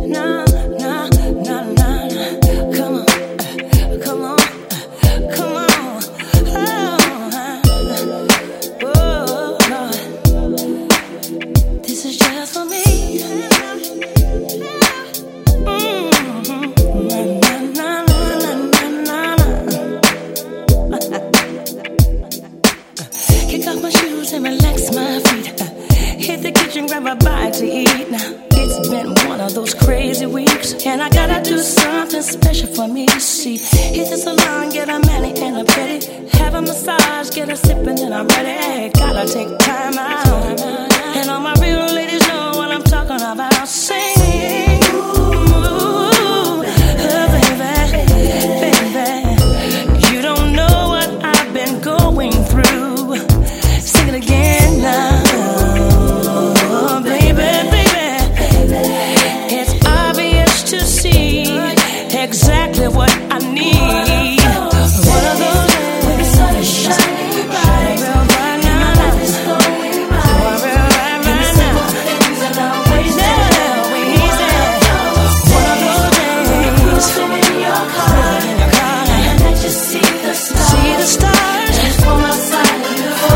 No, no, no, no, no. Come on, come on, come on. Oh, Lord. This is just for me. Kick off my shoes and relax my feet. Hit the kitchen, grab a bite to eat. Now it's been one of those crazy weeks, and I gotta do something special for me. See, hit the salon, get a mani and a pedi, have a massage, get a sip, and then I'm ready. Gotta take time out, and all my real ladies know what I'm talking about. Sing, ooh, baby, you don't know what I've been going through. Sing it again now. Exactly what I need. One of those days when the sun is shining bright, and my life is going right. And the simple things are not wasted. One of those days when you cruise in your car, and let you see the stars. See the stars. Just for my side of beautiful.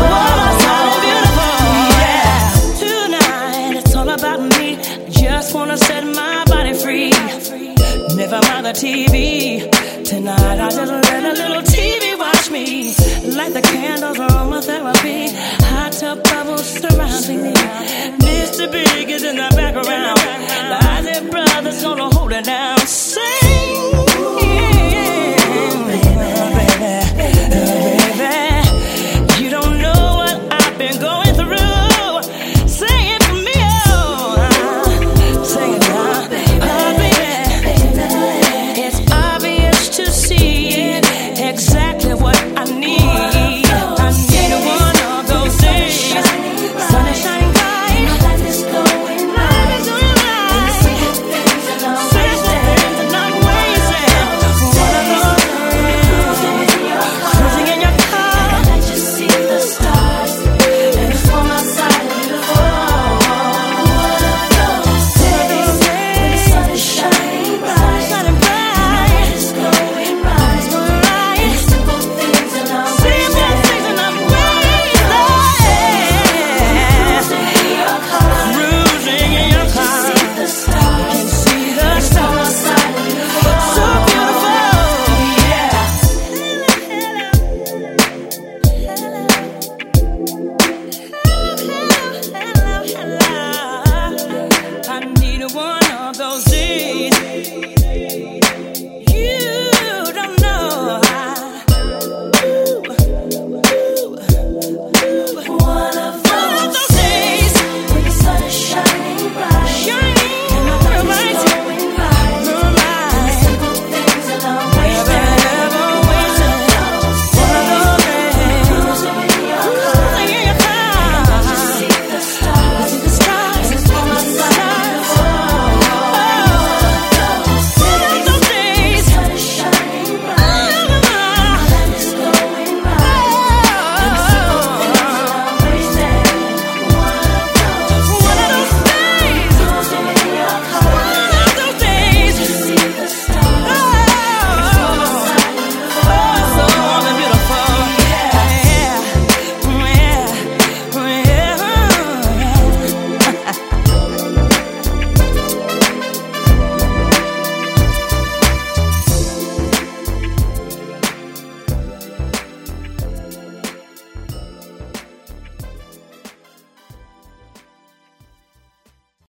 Yeah. Tonight it's all about me. Just wanna set my body free. Never mind the TV. Tonight I just let a little TV watch me. Light the candles, aromatherapy. Hot tub bubbles surrounding me. Mr. Big is in the background. The Isaac Brothers gonna hold it down. Say